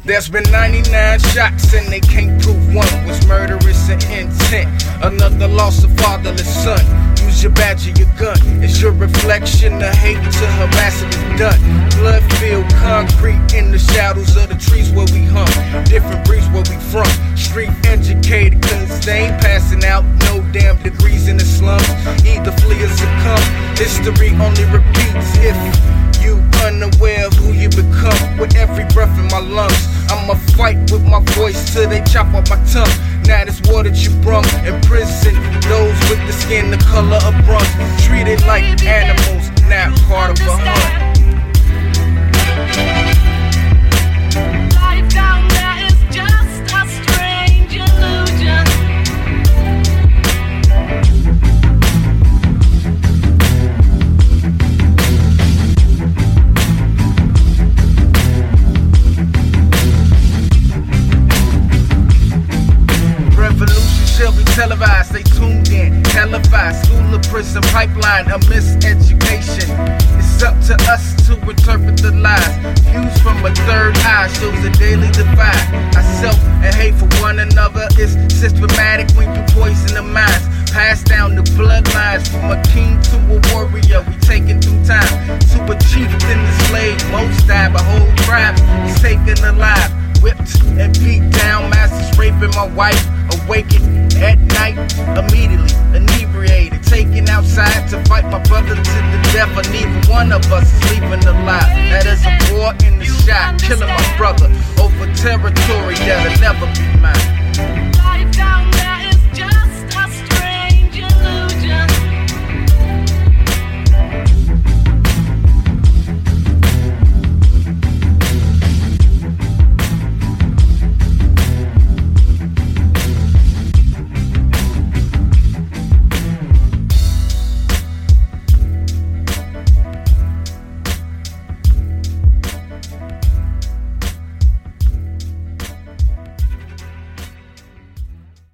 There's been 99 shots and they can't prove one was murderous in intent. Another loss of fatherless son. Use your badge or your gun. It's your reflection. The hate to harassing is done. Blood-filled concrete in the shadows of the trees where we hung. Different breeds where we from. Street educated cause they ain't passing out no damn degrees in the slums. Either flee or succumb. History only repeats if you unaware of who you become. With every breath in my lungs, I'ma fight with my voice till they chop off my tongue. Now this war that you brung in prison, those with the skin the color of bronze, treated like animals, not part of a hunt. Life down there is just a strange illusion. Revolution shall be televised, stay tuned in, televised, school or prison pipeline, a miseducation. It's up to us to interpret the lies. Views from a third eye shows a daily divide. Our self and hate for one another is systematic when you poison the minds. Pass down the bloodlines from a king to a warrior. We taking through time to a chieftain, the slave. Most die, but whole tribe is taken alive. Whipped and beat down, masters raping my wife. Awakened at night, immediately inebriated, taken outside to fight my brother to the death. And neither one of us is leaving alive. That is a war in the shot, killing my brother over territory that'll never be mine.